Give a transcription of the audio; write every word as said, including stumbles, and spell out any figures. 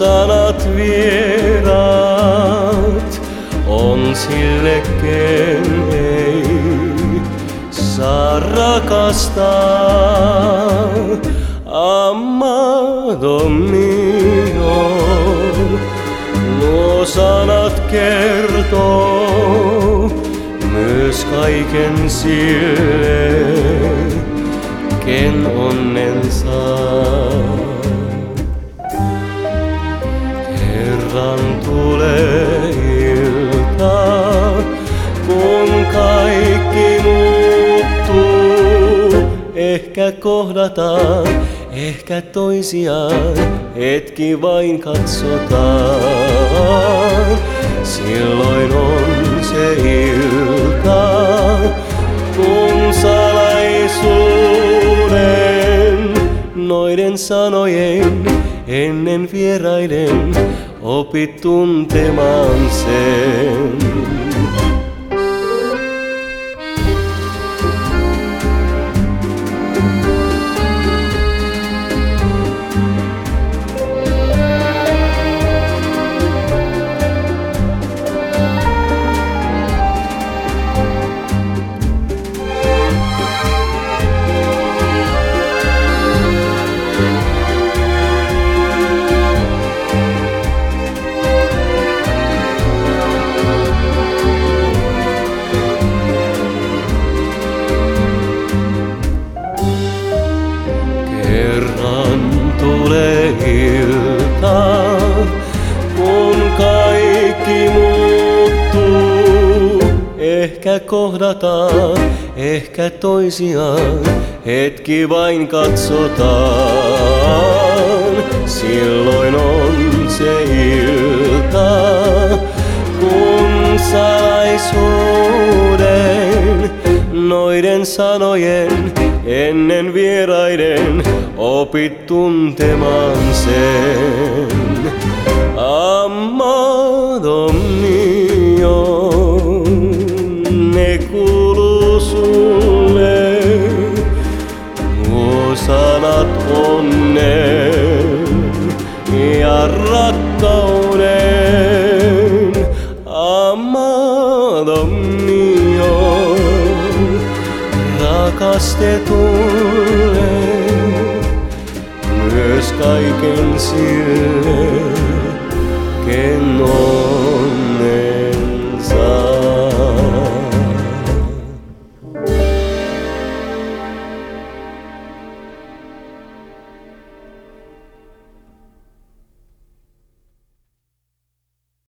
sanat vieraat on sille, ken ei saa rakastaa. Amado mio, nuo sanat kertoo myös kaiken sille, ken onnen saa. Kerran tulee ilta, kun kaikki muuttuu. Ehkä kohdataan, ehkä toisiaan, hetki vain katsotaan. Silloin on se ilta, kun salaisuuden noiden sanojen ennen vieraiden opit tuntemaan sen. Kerran tulee ilta, kun kaikki muuttuu. Ehkä kohdataan, ehkä toisiaan, hetki vain katsotaan. Silloin on se ilta, kun salaisuuden noiden sanojen ennen vieraiden opit tuntemaan sen. Amado mio, ne kuuluu sulle, nuo sanat onnen ja rakkauden. Amado mio, rakastetulle, myös kaiken sille,